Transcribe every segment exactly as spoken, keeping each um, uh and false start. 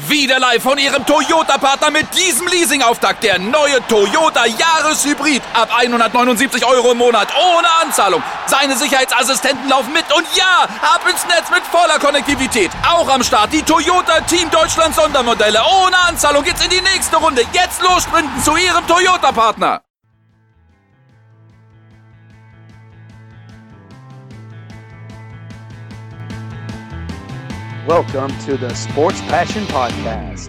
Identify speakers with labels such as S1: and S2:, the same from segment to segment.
S1: Wieder live von Ihrem Toyota-Partner mit diesem Leasing-Auftakt. Der neue Toyota Jahreshybrid. Ab hundertneunundsiebzig Euro im Monat. Ohne Anzahlung. Seine Sicherheitsassistenten laufen mit. Und ja, ab ins Netz mit voller Konnektivität. Auch am Start die Toyota Team Deutschland Sondermodelle. Ohne Anzahlung geht's in die nächste Runde. Jetzt los sprinten zu Ihrem Toyota-Partner.
S2: Welcome to the Sports Passion Podcast.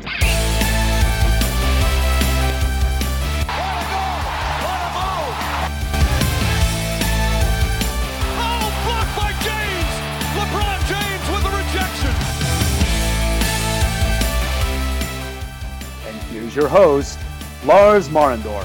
S3: Oh, blocked by James! LeBron James with the rejection.
S2: And here's your host, Lars Marendorf.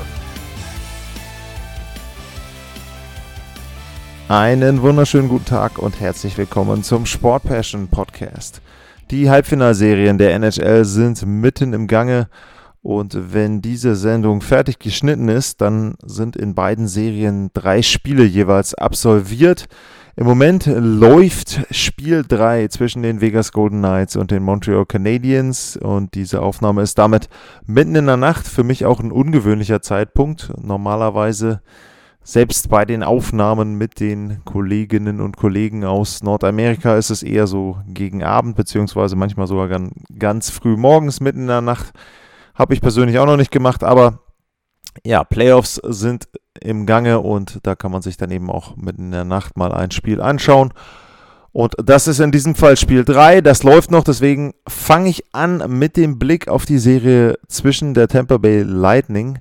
S4: Einen wunderschönen guten Tag und herzlich willkommen zum Sport Passion Podcast. Die Halbfinalserien der N H L sind mitten im Gange und wenn diese Sendung fertig geschnitten ist, dann sind in beiden Serien drei Spiele jeweils absolviert. Im Moment läuft Spiel drei zwischen den Vegas Golden Knights und den Montreal Canadiens und diese Aufnahme ist damit mitten in der Nacht, für mich auch ein ungewöhnlicher Zeitpunkt. Normalerweise selbst bei den Aufnahmen mit den Kolleginnen und Kollegen aus Nordamerika ist es eher so gegen Abend, beziehungsweise manchmal sogar ganz, ganz früh morgens, mitten in der Nacht. Habe ich persönlich auch noch nicht gemacht, aber ja, Playoffs sind im Gange und da kann man sich dann eben auch mitten in der Nacht mal ein Spiel anschauen. Und das ist in diesem Fall Spiel drei, das läuft noch, deswegen fange ich an mit dem Blick auf die Serie zwischen der Tampa Bay Lightning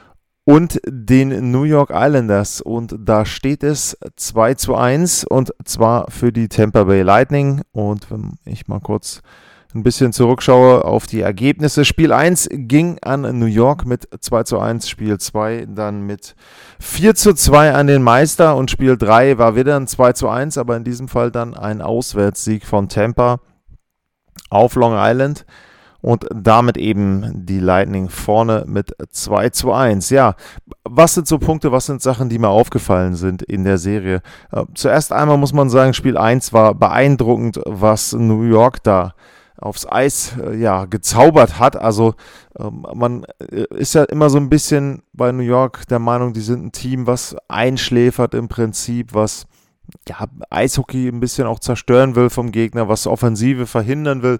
S4: und den New York Islanders und da steht es zwei zu eins und zwar für die Tampa Bay Lightning und wenn ich mal kurz ein bisschen zurückschaue auf die Ergebnisse, Spiel eins ging an New York mit zwei zu eins, Spiel zwei dann mit vier zu zwei an den Meister und Spiel drei war wieder ein zwei zu eins, aber in diesem Fall dann ein Auswärtssieg von Tampa auf Long Island. Und damit eben die Lightning vorne mit zwei zu eins. Ja, was sind so Punkte, was sind Sachen, die mir aufgefallen sind in der Serie? Äh, zuerst einmal muss man sagen, Spiel eins war beeindruckend, was New York da aufs Eis äh, ja, gezaubert hat. Also äh, man ist ja immer so ein bisschen bei New York der Meinung, die sind ein Team, was einschläfert im Prinzip, was ja, Eishockey ein bisschen auch zerstören will vom Gegner, was Offensive verhindern will.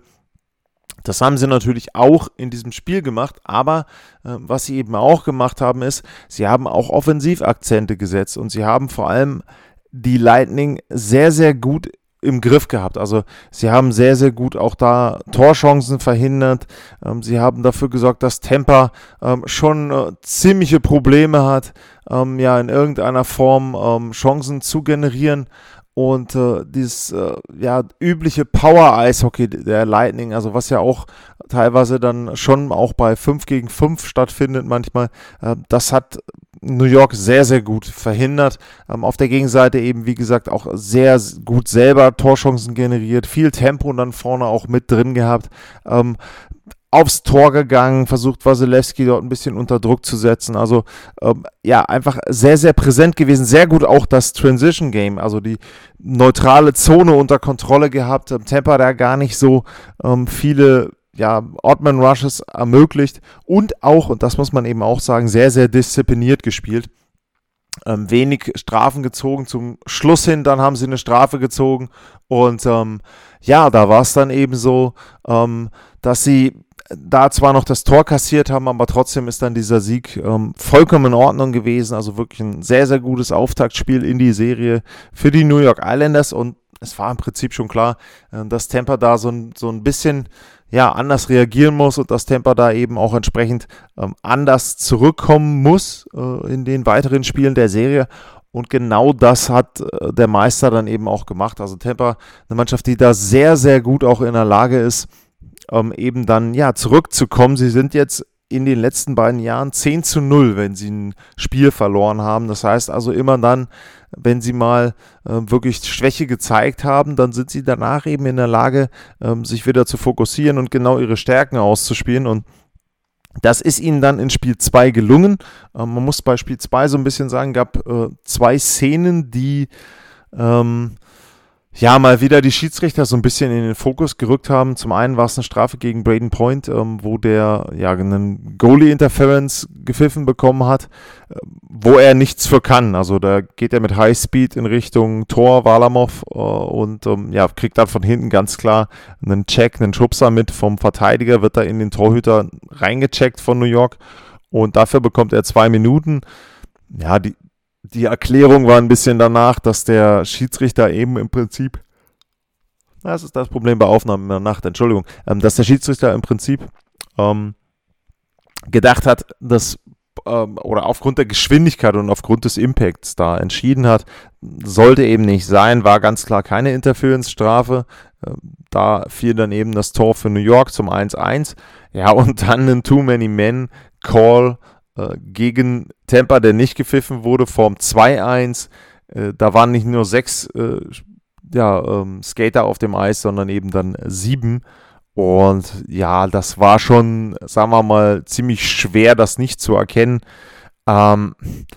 S4: Das haben sie natürlich auch in diesem Spiel gemacht, aber äh, was sie eben auch gemacht haben, ist, sie haben auch Offensivakzente gesetzt und sie haben vor allem die Lightning sehr, sehr gut im Griff gehabt. Also sie haben sehr, sehr gut auch da Torchancen verhindert. Ähm, sie haben dafür gesorgt, dass Tampa ähm, schon äh, ziemliche Probleme hat, ähm, ja in irgendeiner Form ähm, Chancen zu generieren. Und äh, dieses äh, ja, übliche Power-Eishockey der Lightning, also was ja auch teilweise dann schon auch bei fünf gegen fünf stattfindet manchmal, äh, das hat New York sehr, sehr gut verhindert. Ähm, auf der Gegenseite eben, wie gesagt, auch sehr gut selber Torchancen generiert, viel Tempo dann vorne auch mit drin gehabt. Ähm, aufs Tor gegangen, versucht Wasilewski dort ein bisschen unter Druck zu setzen. Also ähm, ja, einfach sehr, sehr präsent gewesen. Sehr gut auch das Transition Game, also die neutrale Zone unter Kontrolle gehabt. Ähm, Tampa da gar nicht so ähm, viele ja, Odd-Man Rushes ermöglicht und auch, und das muss man eben auch sagen, sehr, sehr diszipliniert gespielt. Ähm, wenig Strafen gezogen, zum Schluss hin, dann haben sie eine Strafe gezogen und ähm, ja, da war es dann eben so, ähm, dass sie da zwar noch das Tor kassiert haben, aber trotzdem ist dann dieser Sieg ähm, vollkommen in Ordnung gewesen, also wirklich ein sehr, sehr gutes Auftaktspiel in die Serie für die New York Islanders und es war im Prinzip schon klar, äh, dass Tampa da so ein, so ein bisschen ja, anders reagieren muss und dass Tampa da eben auch entsprechend ähm, anders zurückkommen muss äh, in den weiteren Spielen der Serie. Und genau das hat äh, der Meister dann eben auch gemacht. Also Tampa, eine Mannschaft, die da sehr, sehr gut auch in der Lage ist, ähm, eben dann ja zurückzukommen. Sie sind jetzt in den letzten beiden Jahren zehn zu null, wenn sie ein Spiel verloren haben. Das heißt also immer dann, wenn sie mal äh, wirklich Schwäche gezeigt haben, dann sind sie danach eben in der Lage, ähm, sich wieder zu fokussieren und genau ihre Stärken auszuspielen. Und das ist ihnen dann in Spiel zwei gelungen. Ähm, man muss bei Spiel zwei so ein bisschen sagen, gab äh, zwei Szenen, die ähm, ja, mal wieder die Schiedsrichter so ein bisschen in den Fokus gerückt haben. Zum einen war es eine Strafe gegen Braden Point, ähm, wo der ja einen Goalie-Interference gepfiffen bekommen hat, äh, wo er nichts für kann. Also da geht er mit Highspeed in Richtung Tor, Varlamov äh, und ähm, ja, kriegt dann von hinten ganz klar einen Check, einen Schubser mit vom Verteidiger, wird da in den Torhüter reingecheckt von New York und dafür bekommt er zwei Minuten. Ja, die Die Erklärung war ein bisschen danach, dass der Schiedsrichter eben im Prinzip, das ist das Problem bei Aufnahmen in der Nacht, Entschuldigung, ähm, dass der Schiedsrichter im Prinzip ähm, gedacht hat, dass ähm, oder aufgrund der Geschwindigkeit und aufgrund des Impacts da entschieden hat, sollte eben nicht sein, war ganz klar keine Interference-Strafe. Ähm, da fiel dann eben das Tor für New York zum eins eins. Ja, und dann ein Too-Many-Men-Call gegen Tampa, der nicht gepfiffen wurde, vorm zwei eins. Äh, da waren nicht nur sechs äh, ja, ähm, Skater auf dem Eis, sondern eben dann sieben. Und ja, das war schon, sagen wir mal, ziemlich schwer, das nicht zu erkennen. Ähm,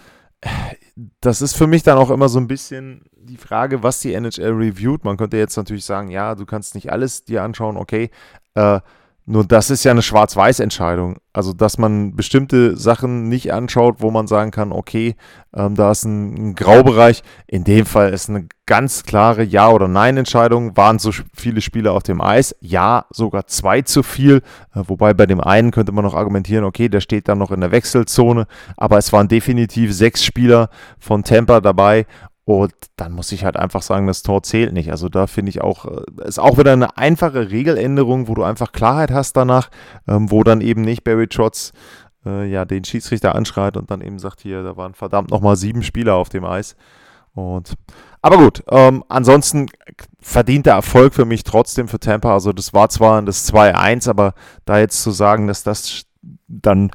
S4: das ist für mich dann auch immer so ein bisschen die Frage, was die N H L reviewt. Man könnte jetzt natürlich sagen, ja, du kannst nicht alles dir anschauen, okay, äh, nur das ist ja eine Schwarz-Weiß-Entscheidung. Also, dass man bestimmte Sachen nicht anschaut, wo man sagen kann, okay, ähm, da ist ein, ein Graubereich. In dem Fall ist eine ganz klare Ja- oder Nein-Entscheidung. Waren so viele Spieler auf dem Eis? Ja, sogar zwei zu viel. Äh, wobei bei dem einen könnte man noch argumentieren, okay, der steht dann noch in der Wechselzone. Aber es waren definitiv sechs Spieler von Tampa dabei. Und dann muss ich halt einfach sagen, das Tor zählt nicht. Also da finde ich auch, ist auch wieder eine einfache Regeländerung, wo du einfach Klarheit hast danach, ähm, wo dann eben nicht Barry Trotz äh, ja, den Schiedsrichter anschreit und dann eben sagt, hier, da waren verdammt nochmal sieben Spieler auf dem Eis. Und, aber gut, ähm, ansonsten verdienter Erfolg für mich trotzdem für Tampa. Also das war zwar das zwei eins, aber da jetzt zu sagen, dass das dann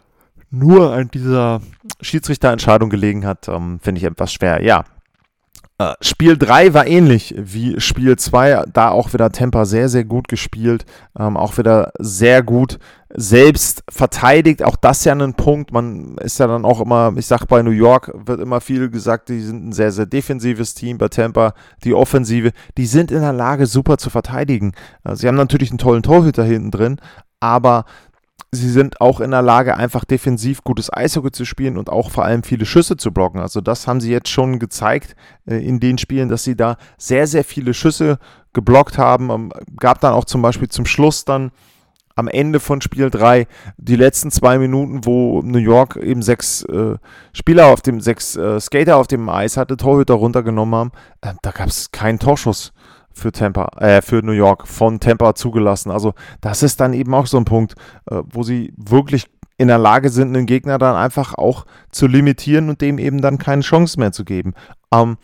S4: nur an dieser Schiedsrichterentscheidung gelegen hat, ähm, finde ich etwas schwer. Ja. Uh, Spiel drei war ähnlich wie Spiel zwei, da auch wieder Tampa sehr, sehr gut gespielt, ähm, auch wieder sehr gut selbst verteidigt, auch das ja ein Punkt, man ist ja dann auch immer, ich sag bei New York wird immer viel gesagt, die sind ein sehr, sehr defensives Team, bei Tampa die Offensive, die sind in der Lage super zu verteidigen, uh, sie haben natürlich einen tollen Torhüter hinten drin, aber sie sind auch in der Lage, einfach defensiv gutes Eishockey zu spielen und auch vor allem viele Schüsse zu blocken. Also das haben sie jetzt schon gezeigt äh, in den Spielen, dass sie da sehr, sehr viele Schüsse geblockt haben. Ähm, gab dann auch zum Beispiel zum Schluss dann am Ende von Spiel drei die letzten zwei Minuten, wo New York eben sechs äh, Spieler auf dem, sechs äh, Skater auf dem Eis hatte, Torhüter runtergenommen haben. Äh, da gab es keinen Torschuss für Tampa, äh, für New York von Tampa zugelassen. Also das ist dann eben auch so ein Punkt, äh, wo sie wirklich in der Lage sind, einen Gegner dann einfach auch zu limitieren und dem eben dann keine Chance mehr zu geben. Ähm,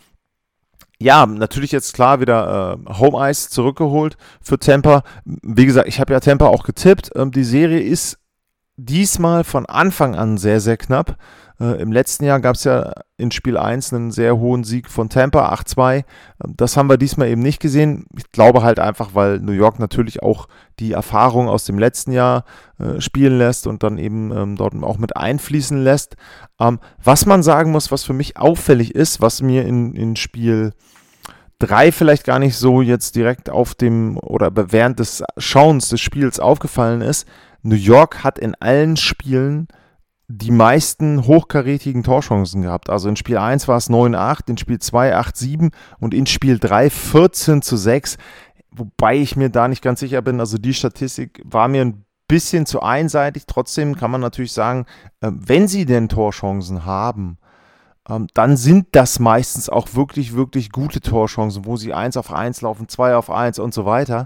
S4: ja, natürlich jetzt klar wieder äh, Home Ice zurückgeholt für Tampa. Wie gesagt, ich habe ja Tampa auch getippt. Ähm, die Serie ist diesmal von Anfang an sehr, sehr knapp. Äh, Im letzten Jahr gab es ja in Spiel eins einen sehr hohen Sieg von Tampa, acht zwei. Das haben wir diesmal eben nicht gesehen. Ich glaube halt einfach, weil New York natürlich auch die Erfahrung aus dem letzten Jahr äh, spielen lässt und dann eben ähm, dort auch mit einfließen lässt. Ähm, was man sagen muss, was für mich auffällig ist, was mir in, in Spiel drei vielleicht gar nicht so jetzt direkt auf dem oder während des Schauens des Spiels aufgefallen ist, New York hat in allen Spielen die meisten hochkarätigen Torchancen gehabt. Also in Spiel eins war es neun acht, in Spiel zwei acht sieben und in Spiel drei vierzehn zu sechs. Wobei ich mir da nicht ganz sicher bin, also die Statistik war mir ein bisschen zu einseitig. Trotzdem kann man natürlich sagen, wenn sie denn Torchancen haben, dann sind das meistens auch wirklich, wirklich gute Torchancen, wo sie eins auf eins laufen, zwei auf eins und so weiter.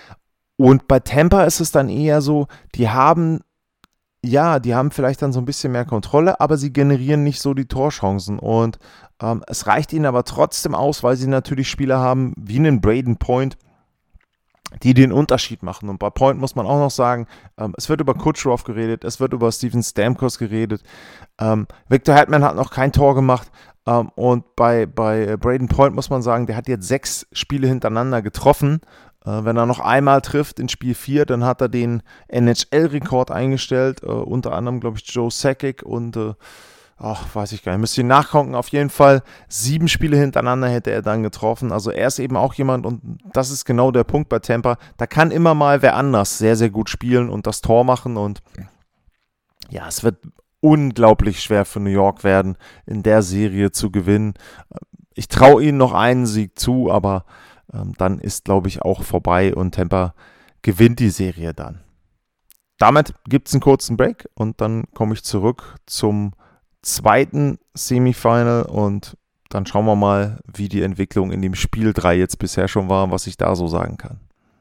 S4: Und bei Tampa ist es dann eher so, die haben Ja, die haben vielleicht dann so ein bisschen mehr Kontrolle, aber sie generieren nicht so die Torchancen und ähm, es reicht ihnen aber trotzdem aus, weil sie natürlich Spieler haben wie einen Braden Point, die den Unterschied machen. Und bei Point muss man auch noch sagen, ähm, es wird über Kucherov geredet, es wird über Steven Stamkos geredet. Ähm, Victor Hedman hat noch kein Tor gemacht ähm, und bei, bei Braden Point muss man sagen, der hat jetzt sechs Spiele hintereinander getroffen. Wenn er noch einmal trifft in Spiel vier, dann hat er den N H L-Rekord eingestellt, äh, unter anderem, glaube ich, Joe Sakic und äh, ach, weiß ich gar nicht, müsst ihr nachgucken, auf jeden Fall sieben Spiele hintereinander hätte er dann getroffen. Also er ist eben auch jemand, und das ist genau der Punkt bei Tampa, da kann immer mal wer anders sehr, sehr gut spielen und das Tor machen, und ja, es wird unglaublich schwer für New York werden, in der Serie zu gewinnen. Ich traue ihnen noch einen Sieg zu, aber ähm, dann ist, glaube ich, auch vorbei und Tampa gewinnt die Serie dann. Damit gibt es einen kurzen Break und dann komme ich zurück zum zweiten Semifinal und dann schauen wir mal, wie die Entwicklung in dem Spiel drei jetzt bisher schon war und was ich da so sagen kann.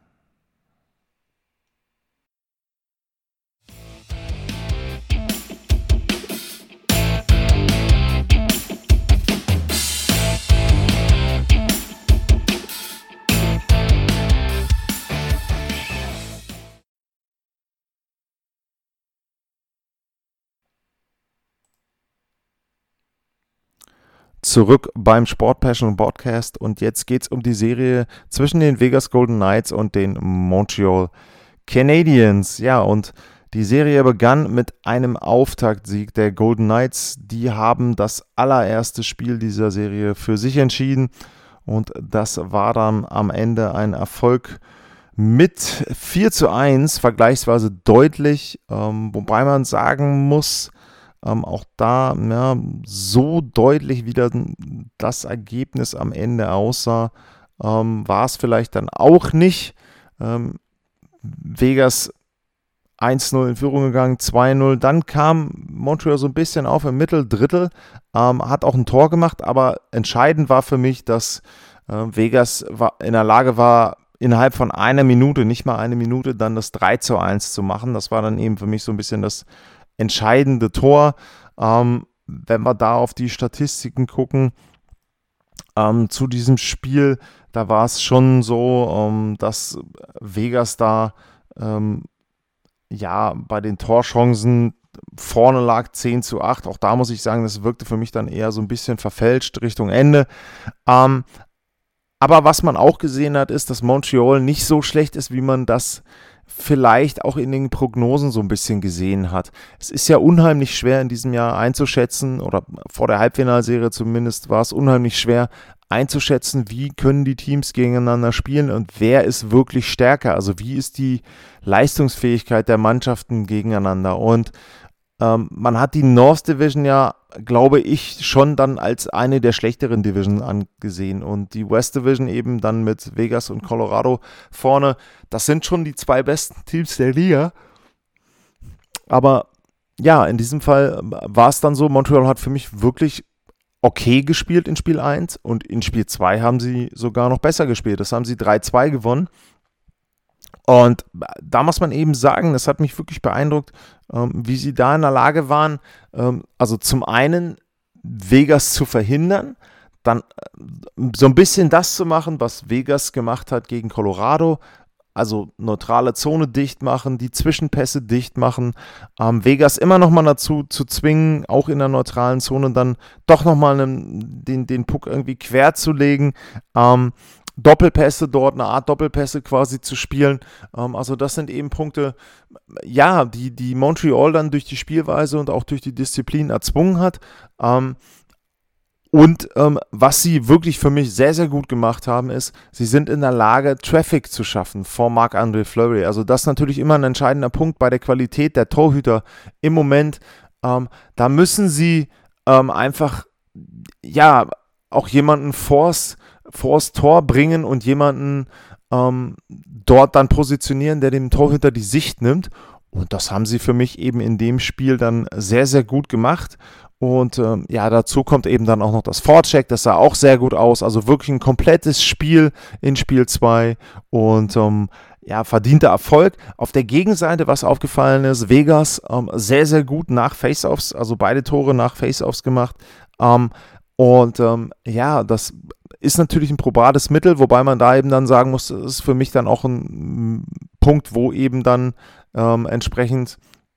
S4: Zurück beim Sport Passion Podcast und jetzt geht es um die Serie zwischen den Vegas Golden Knights und den Montreal Canadiens. Ja, und die Serie begann mit einem Auftaktsieg der Golden Knights. Die haben das allererste Spiel dieser Serie für sich entschieden und das war dann am Ende ein Erfolg mit vier zu eins, vergleichsweise deutlich, ähm, wobei man sagen muss, Ähm, auch da, ja, so deutlich wie dann das Ergebnis am Ende aussah, ähm, war es vielleicht dann auch nicht. Ähm, Vegas eins null in Führung gegangen, zwei null. Dann kam Montreal so ein bisschen auf im Mitteldrittel, ähm, hat auch ein Tor gemacht, aber entscheidend war für mich, dass äh, Vegas war, in der Lage war, innerhalb von einer Minute, nicht mal eine Minute, dann das drei zu eins zu machen. Das war dann eben für mich so ein bisschen das entscheidende Tor. Ähm, wenn wir da auf die Statistiken gucken, ähm, zu diesem Spiel, da war es schon so, ähm, dass Vegas da ähm, ja bei den Torchancen vorne lag, zehn zu acht. Auch da muss ich sagen, das wirkte für mich dann eher so ein bisschen verfälscht Richtung Ende. Ähm, aber was man auch gesehen hat, ist, dass Montreal nicht so schlecht ist, wie man das vielleicht auch in den Prognosen so ein bisschen gesehen hat. Es ist ja unheimlich schwer in diesem Jahr einzuschätzen, oder vor der Halbfinalserie zumindest war es unheimlich schwer einzuschätzen, wie können die Teams gegeneinander spielen und wer ist wirklich stärker, also wie ist die Leistungsfähigkeit der Mannschaften gegeneinander. Und ähm, man hat die North Division ja, glaube ich, schon dann als eine der schlechteren Divisionen angesehen und die West Division eben dann mit Vegas und Colorado vorne. Das sind schon die zwei besten Teams der Liga. Aber ja, in diesem Fall war es dann so, Montreal hat für mich wirklich okay gespielt in Spiel eins und in Spiel zwei haben sie sogar noch besser gespielt. Das haben sie drei zwei gewonnen. Und da muss man eben sagen, das hat mich wirklich beeindruckt, ähm, wie sie da in der Lage waren, ähm, also zum einen Vegas zu verhindern, dann äh, so ein bisschen das zu machen, was Vegas gemacht hat gegen Colorado, also neutrale Zone dicht machen, die Zwischenpässe dicht machen, ähm, Vegas immer noch mal dazu zu zwingen, auch in der neutralen Zone dann doch nochmal den, den Puck irgendwie quer zu legen, ähm, Doppelpässe dort, eine Art Doppelpässe quasi zu spielen. Ähm, also das sind eben Punkte, ja, die, die Montreal dann durch die Spielweise und auch durch die Disziplin erzwungen hat. Ähm, und ähm, was sie wirklich für mich sehr, sehr gut gemacht haben, ist, sie sind in der Lage, Traffic zu schaffen vor Marc-André Fleury. Also das ist natürlich immer ein entscheidender Punkt bei der Qualität der Torhüter im Moment. Ähm, da müssen sie ähm, einfach, ja, auch jemanden vors vors Tor bringen und jemanden ähm, dort dann positionieren, der dem Torhüter die Sicht nimmt. Und das haben sie für mich eben in dem Spiel dann sehr, sehr gut gemacht. Und ähm, ja, dazu kommt eben dann auch noch das Forecheck, das sah auch sehr gut aus. Also wirklich ein komplettes Spiel in Spiel zwei und ähm, ja, verdienter Erfolg. Auf der Gegenseite, was aufgefallen ist, Vegas ähm, sehr, sehr gut nach Faceoffs, also beide Tore nach Faceoffs gemacht. Ähm, und ähm, ja, das ist natürlich ein probates Mittel, wobei man da eben dann sagen muss, das ist für mich dann auch ein Punkt, wo eben dann ähm, entsprechend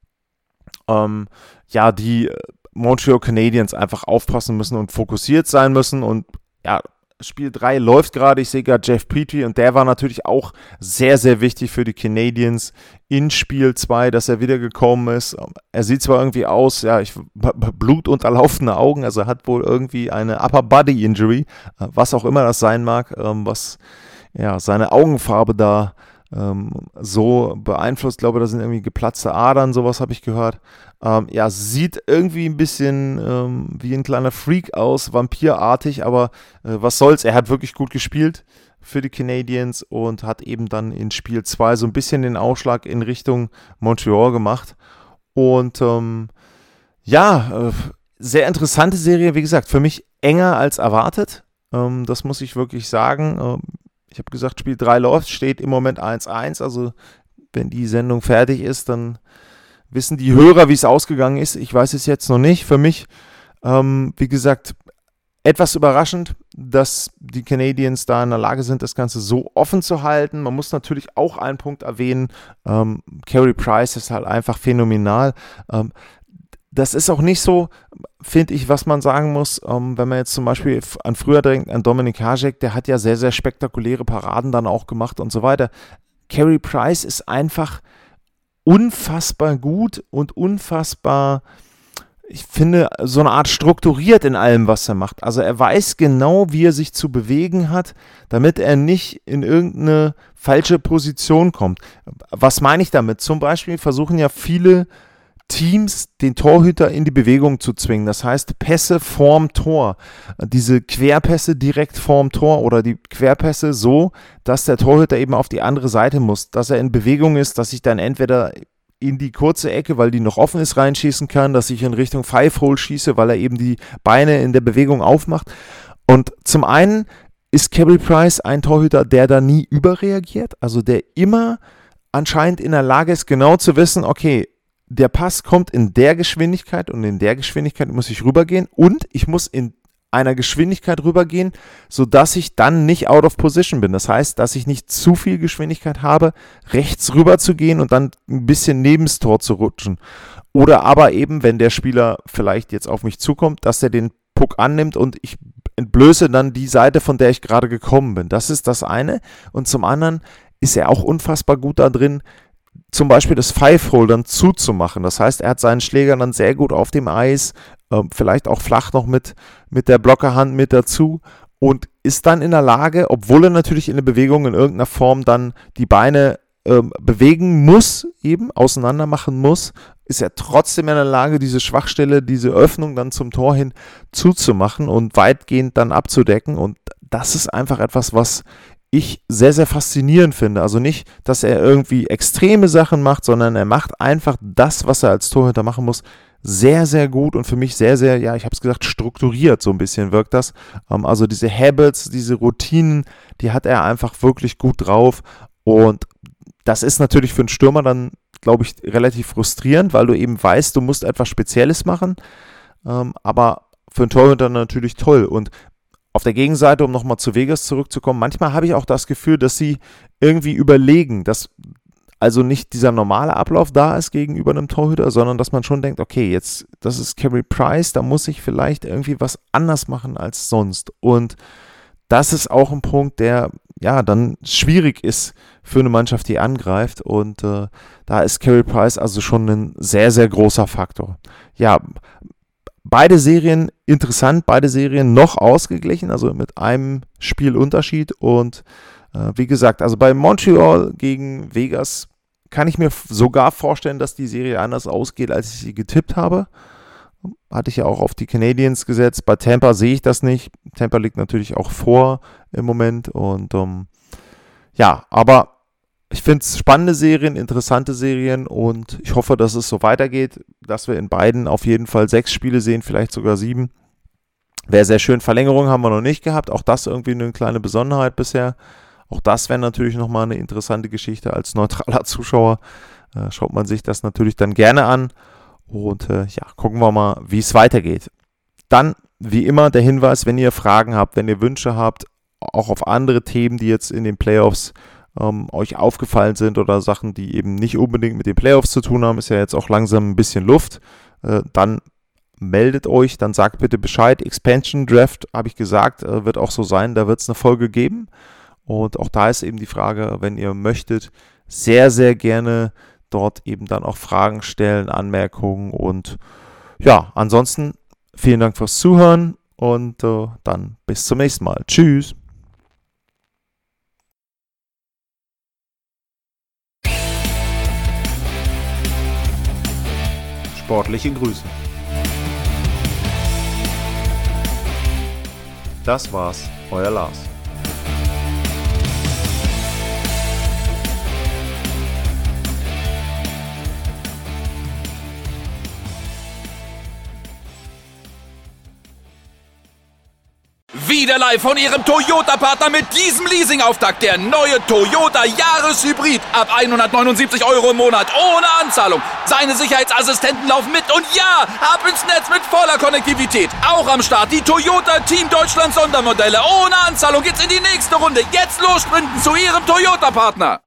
S4: ähm, ja die Montreal Canadiens einfach aufpassen müssen und fokussiert sein müssen und ja, Spiel drei läuft gerade, ich sehe gerade Jeff Petrie und der war natürlich auch sehr, sehr wichtig für die Canadiens in Spiel zwei, dass er wiedergekommen ist. Er sieht zwar irgendwie aus, ja, ich, blutunterlaufene Augen, also er hat wohl irgendwie eine Upper Body Injury, was auch immer das sein mag, was ja seine Augenfarbe da ähm, so beeinflusst. Ich glaube, da sind irgendwie geplatzte Adern, sowas habe ich gehört. Ähm, ja, sieht irgendwie ein bisschen ähm, wie ein kleiner Freak aus, vampirartig, aber äh, was soll's, er hat wirklich gut gespielt für die Canadiens und hat eben dann in Spiel zwei so ein bisschen den Ausschlag in Richtung Montreal gemacht. Und ähm, ja, äh, sehr interessante Serie, wie gesagt, für mich enger als erwartet. Ähm, das muss ich wirklich sagen. Ähm, ich habe gesagt, Spiel drei läuft, steht im Moment eins eins, also wenn die Sendung fertig ist, dann wissen die Hörer, wie es ausgegangen ist. Ich weiß es jetzt noch nicht. Für mich, ähm, wie gesagt, etwas überraschend, dass die Canadiens da in der Lage sind, das Ganze so offen zu halten. Man muss natürlich auch einen Punkt erwähnen. Ähm, Carey Price ist halt einfach phänomenal. Ähm, das ist auch nicht so, finde ich, was man sagen muss, ähm, wenn man jetzt zum Beispiel an früher denkt, an Dominik Hasek, der hat ja sehr, sehr spektakuläre Paraden dann auch gemacht und so weiter. Carey Price ist einfach unfassbar gut und unfassbar, ich finde, so eine Art strukturiert in allem, was er macht. Also er weiß genau, wie er sich zu bewegen hat, damit er nicht in irgendeine falsche Position kommt. Was meine ich damit? Zum Beispiel versuchen ja viele Teams, den Torhüter in die Bewegung zu zwingen. Das heißt, Pässe vorm Tor. Diese Querpässe direkt vorm Tor oder die Querpässe so, dass der Torhüter eben auf die andere Seite muss, dass er in Bewegung ist, dass ich dann entweder in die kurze Ecke, weil die noch offen ist, reinschießen kann, dass ich in Richtung Five-Hole schieße, weil er eben die Beine in der Bewegung aufmacht. Und zum einen ist Carey Price ein Torhüter, der da nie überreagiert, also der immer anscheinend in der Lage ist, genau zu wissen, okay, der Pass kommt in der Geschwindigkeit und in der Geschwindigkeit muss ich rübergehen und ich muss in einer Geschwindigkeit rübergehen, sodass ich dann nicht out of position bin. Das heißt, dass ich nicht zu viel Geschwindigkeit habe, rechts rüber zu gehen und dann ein bisschen neben das Tor zu rutschen. Oder aber eben, wenn der Spieler vielleicht jetzt auf mich zukommt, dass er den Puck annimmt und ich entblöße dann die Seite, von der ich gerade gekommen bin. Das ist das eine. Und zum anderen ist er auch unfassbar gut da drin, zum Beispiel das Five-Hole dann zuzumachen. Das heißt, er hat seinen Schläger dann sehr gut auf dem Eis, äh, vielleicht auch flach noch mit, mit der Blockerhand mit dazu und ist dann in der Lage, obwohl er natürlich in der Bewegung in irgendeiner Form dann die Beine äh, bewegen muss, eben auseinander machen muss, ist er trotzdem in der Lage, diese Schwachstelle, diese Öffnung dann zum Tor hin zuzumachen und weitgehend dann abzudecken. Und das ist einfach etwas, was ich sehr, sehr faszinierend finde. Also nicht, dass er irgendwie extreme Sachen macht, sondern er macht einfach das, was er als Torhüter machen muss, sehr, sehr gut und für mich sehr, sehr, ja, ich habe es gesagt, strukturiert, so ein bisschen wirkt das. Also diese Habits, diese Routinen, die hat er einfach wirklich gut drauf und das ist natürlich für einen Stürmer dann, glaube ich, relativ frustrierend, weil du eben weißt, du musst etwas Spezielles machen, aber für einen Torhüter natürlich toll. Und auf der Gegenseite, um nochmal zu Vegas zurückzukommen, manchmal habe ich auch das Gefühl, dass sie irgendwie überlegen, dass also nicht dieser normale Ablauf da ist gegenüber einem Torhüter, sondern dass man schon denkt, okay, jetzt, das ist Carey Price, da muss ich vielleicht irgendwie was anders machen als sonst. Und das ist auch ein Punkt, der ja dann schwierig ist für eine Mannschaft, die angreift. Und äh, da ist Carey Price also schon ein sehr, sehr großer Faktor. Ja, beide Serien interessant, beide Serien noch ausgeglichen, also mit einem Spielunterschied. Und äh, wie gesagt, also bei Montreal gegen Vegas kann ich mir f- sogar vorstellen, dass die Serie anders ausgeht, als ich sie getippt habe. Hatte ich ja auch auf die Canadiens gesetzt. Bei Tampa sehe ich das nicht. Tampa liegt natürlich auch vor im Moment. Und ähm, ja, aber ich finde es spannende Serien, interessante Serien und ich hoffe, dass es so weitergeht, dass wir in beiden auf jeden Fall sechs Spiele sehen, vielleicht sogar sieben. Wäre sehr schön. Verlängerung haben wir noch nicht gehabt. Auch das irgendwie eine kleine Besonderheit bisher. Auch das wäre natürlich nochmal eine interessante Geschichte. Als neutraler Zuschauer äh, schaut man sich das natürlich dann gerne an. Und äh, ja, gucken wir mal, wie es weitergeht. Dann, wie immer, der Hinweis, wenn ihr Fragen habt, wenn ihr Wünsche habt, auch auf andere Themen, die jetzt in den Playoffs ähm, euch aufgefallen sind oder Sachen, die eben nicht unbedingt mit den Playoffs zu tun haben, ist ja jetzt auch langsam ein bisschen Luft, äh, dann meldet euch, dann sagt bitte Bescheid. Expansion Draft, habe ich gesagt, wird auch so sein, da wird es eine Folge geben. Und auch da ist eben die Frage, wenn ihr möchtet, sehr, sehr gerne dort eben dann auch Fragen stellen, Anmerkungen und ja, ansonsten vielen Dank fürs Zuhören und äh, dann bis zum nächsten Mal. Tschüss. Sportliche Grüße. Das war's, euer Lars.
S1: Wieder live von Ihrem Toyota-Partner mit diesem Leasing-Auftakt. Der neue Toyota Jahreshybrid. Ab hundertneunundsiebzig Euro im Monat. Ohne Anzahlung. Seine Sicherheitsassistenten laufen mit. Und ja, ab ins Netz mit voller Konnektivität. Auch am Start die Toyota Team Deutschland Sondermodelle. Ohne Anzahlung geht's in die nächste Runde. Jetzt los sprinten zu Ihrem Toyota-Partner.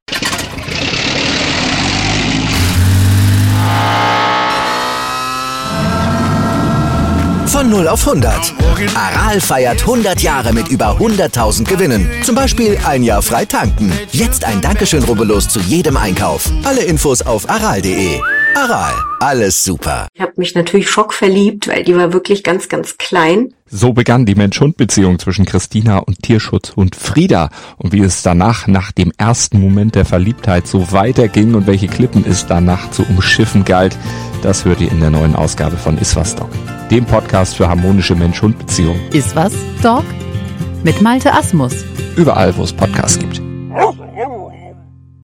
S5: Von null auf hundert. Aral feiert hundert Jahre mit über hunderttausend Gewinnen. Zum Beispiel ein Jahr frei tanken. Jetzt ein Dankeschön, rubbellos zu jedem Einkauf. Alle Infos auf aral punkt de. Aral, alles super.
S6: Ich habe mich natürlich schockverliebt, weil die war wirklich ganz, ganz klein.
S7: So begann die Mensch-Hund-Beziehung zwischen Christina und Tierschutzhund Frieda. Und wie es danach, nach dem ersten Moment der Verliebtheit, so weiterging und welche Klippen es danach zu umschiffen galt, das hört ihr in der neuen Ausgabe von Iswas Dog, dem Podcast für harmonische Mensch-Hund-Beziehungen.
S8: Iswas Dog mit Malte Asmus.
S7: Überall, wo es Podcasts gibt.